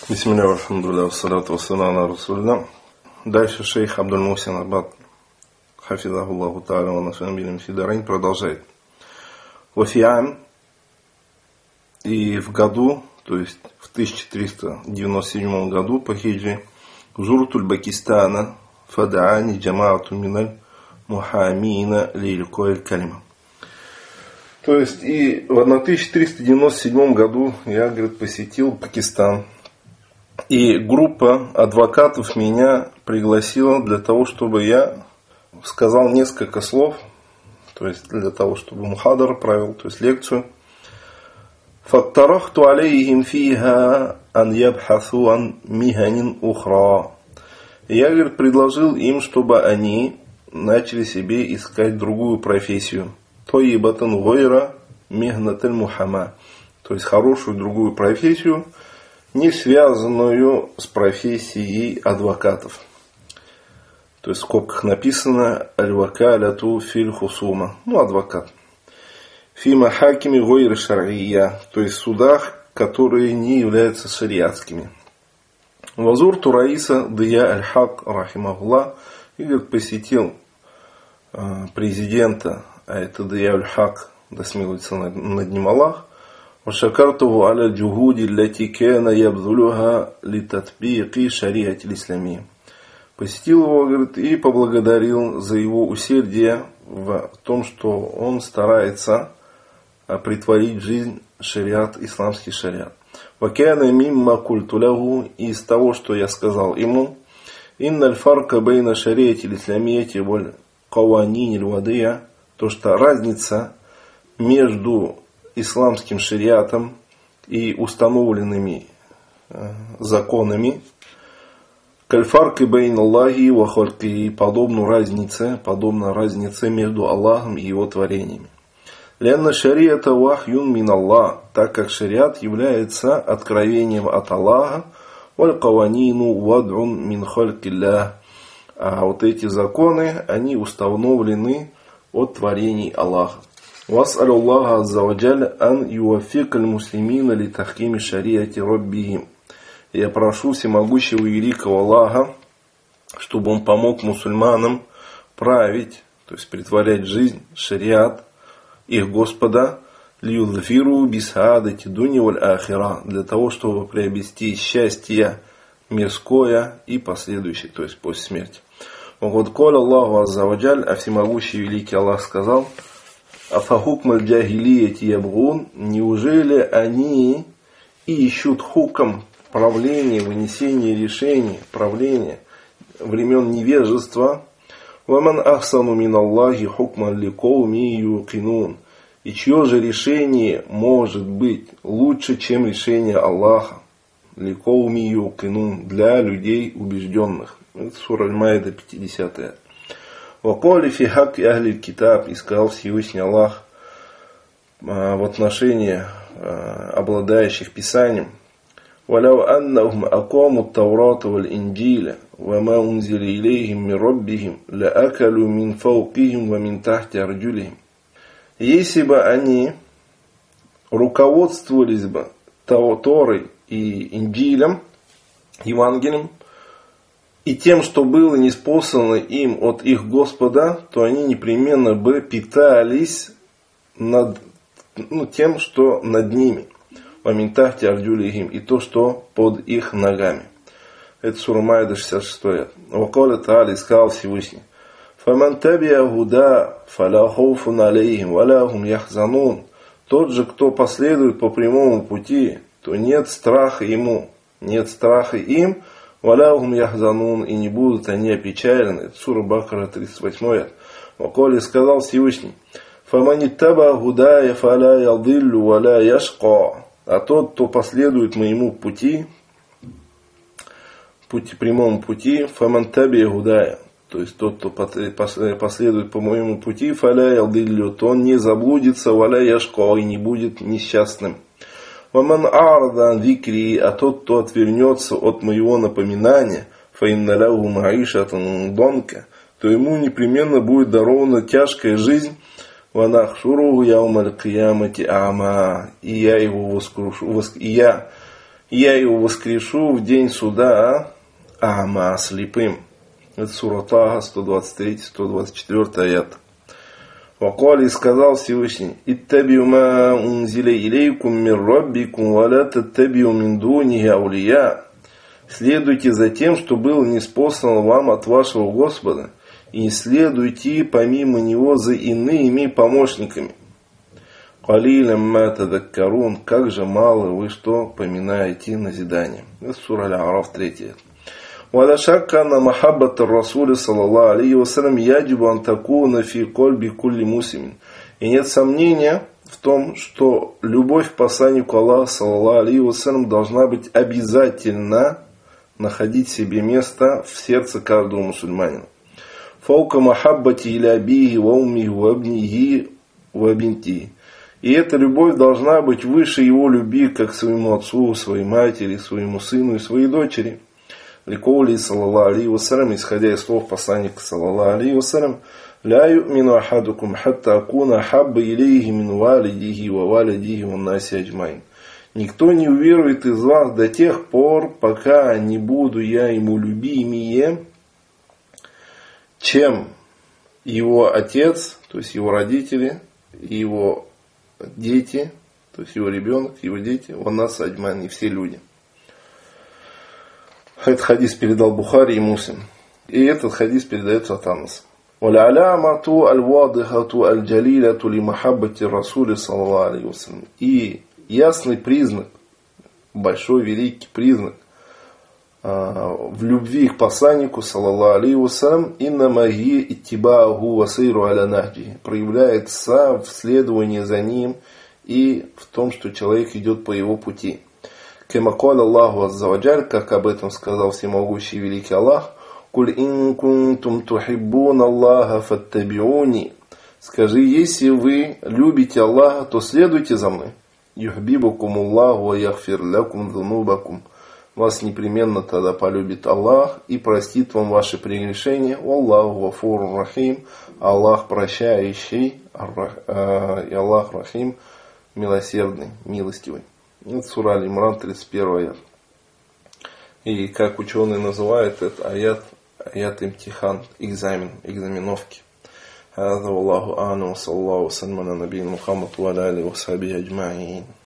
Бисмилля, алхамдулилля, вассалату вассаляму аля расулилля. Дальше шейх Абдуль-Мухсин Аббад, хафизахуллаху та'аля ва нафа'на фидарайн, продолжает. Вафиам, и в году, то есть в 1397 году по хиджре, Зуртуль Бакистана фадаани джамаату миналь мухамина лилькоэль калима. То есть и в 1397 году я, говорит, посетил Пакистан. И группа адвокатов меня пригласила для того, чтобы я сказал несколько слов, то есть для того, чтобы мухадар провел, то есть лекцию. فَاقْتَرَحْتُ عَلَيْهِمْ فِيهَا أَنْ يَبْحَثُوا عَنْ مِهَنٍ أُخْرَى. Я, говорит, предложил им, чтобы они начали себе искать другую профессию. طَيِّبَةً غَيْرَ مِهْنَةِ الْمُحَامَاةِ. То есть хорошую другую профессию, не связанную с профессией адвокатов. То есть в скобках написано «Аль-вакаляту филь хусума». Ну, адвокат. «Фи махакими гойры шар'ия». То есть в судах, которые не являются шариатскими. Вазурту Раиса Дия Аль-Хак, рахимахуллах, и, говорит, посетил президента, а это Дия Аль-Хак, да смилуется над ним Аллах, وشكرته على الجهود التي كان يبذلها لتطبيق شريعة الإسلامية. Посетил его, говорит, и поблагодарил за его усердие в том, что он старается претворить в жизнь шариат, исламский шариат. وكان مما قلت له, из того, что я сказал ему, إن الفرق بين شريعة الإسلامية والقوانين الوضعية, то, что разница между исламским шариатом и установленными законами, кальфарки бейн Аллахи ва хальки, подобно разнице между Аллахом и его творениями. Ленна шариата вахюн мин Аллах, так как шариат является откровением от Аллаха, валь каванину вад'ун мин халькиллях, а вот эти законы, они установлены от творений Аллаха. وأسأل الله عز وجل أن يوفق المسلمين لتحكيم شريعة ربهم. Я прошу всемогущего и великого Аллаха, чтобы он помог мусульманам править, то есть претворять в жизнь шариат их Господа, лиюдфиру бисаадати дуни валь ахира, для того, чтобы приобрести счастье мирское и последующее, то есть после смерти. Вот коля Аллаху азза ваджаль, а всемогущий и великий Аллах сказал: Афахукм аль-джахилияти ябгун, неужели они ищут хуком, правление, вынесение решений, правление времен невежества, ваман ахсану мин Аллахи хукман ликоуми юкинун, и чье же решение может быть лучше, чем решение Аллаха, ликоуми юкинун, для людей убежденных. Это сура Аль-Маида, 50-я. Ваколи фи хак ахли китаб, и сказал Всевышний Аллах в отношении обладающих Писанием: «Валяу аннахум акому таурата валь инджиля, вама унзили илейхим мин раббихим, ла акалу мин фаукихим ва мин тахти арджулихим». Если бы они руководствовались бы Торой и Инджилем, Евангелием, и тем, что было ниспослано им от их Господа, то они непременно бы питались над тем, что над ними. Ваминтахти ардюлихим, и то, что под их ногами. Это сура Маида, 66. Вакаля Та'аля, сказал Всевышний: Фаман табия гуда фаля хауфун алейхим валя хум яхзанун. Тот же, кто последует по прямому пути, то нет страха ему, нет страха им, валяхум яхзанун, и не будут они опечалены. Это сура Бакара, 38. Ваколи сказал Всевышний: Фаманиттаба гудая фаля ялдиллю валя яшка. А тот, кто последует моему пути, прямому пути, фамантаби гудая, то есть тот, кто последует по моему пути, фаля ялдиллю, то он не заблудится, валя яшка, и не будет несчастным. Ваман ардан викри, а тот, кто отвернется от моего напоминания, фаинналяху маишатан донка, то ему непременно будет дарована тяжкая жизнь. Ванахшуру яумаль киямати ама, и я его воскрешу, Я его воскрешу в день суда Ама слепым. Это сура Таха, 123-124 аят. Вакали сказал Всевышний: «Иттабиу ма унзиля илейкум мир раббикум, ва ла таттабиу мин дунихи аулия». Следуйте за тем, что было ниспослано вам от вашего Господа, и не следуйте помимо него за иными помощниками. «Калилям ма тадаккарун», как же мало вы что поминаете назидание. Это сура Аль-А'раф, 3. ولا شك أن محبة الرسول صلى الله عليه وسلم يجب أن تكون في قلب كل مسلم. И нет сомнения в том, что любовь к посланнику Аллаха саллаллаху алейхи вассалям должна быть обязательно находить себе место в сердце каждого мусульманина. فوق محبته إلى أبيه وأمه وابنه وبنته. И эта любовь должна быть выше его любви как к своему отцу, своей матери, своему сыну и своей дочери. Ликоули саллаллаху алейхи вассалям, исходя из слов посланника саллаллаху алейхи вассалям: «Ля ю'мину ахадукум хатта акуна хабба илейхи мин валидихи ва валидихи ва наси аджмайн». Никто не уверует из вас до тех пор, пока не буду я ему любимее, чем его отец, то есть его родители, и его дети, то есть его ребенок, его дети, ва наси аджмайн, и все люди. Этот хадис передал Бухари и Муслим. И этот хадис передается от Анаса. وَالْعَلَامَةُ الْوَاضِحَةُ الْجَلِيلَةُ لِمَحَبَّةِ الرَّسُولِ صلى الله عليه وسلم. И ясный признак, большой великий признак в любви к посланнику саллаллаху алейхи вассалям иннама хия иттибааху ва сайру аля нахджи, проявляется в следовании за ним и в том, что человек идет по его пути. Кема каля Аллаху азза ва джаль, как об этом сказал всемогущий великий Аллах: «Куль ин кунтум тухиббуна Аллаха фаттабиуни». Скажи, если вы любите Аллаха, то следуйте за мной. Юхбибукум Аллаху ва яхфир лякум зунубакум. Вас непременно тогда полюбит Аллах и простит вам ваши прегрешения. Аллаху гафур рахим. Аллах прощающий, и Аллах рахим, милосердный, милостивый. Это сура Аль-Имран, 31 аят. И как ученые называют это аят имтихан, экзамен, экзаменовки. هذا والله أعلم وصلى الله وسلم على نبينا محمد وعلى آله وصحبه أجمعين.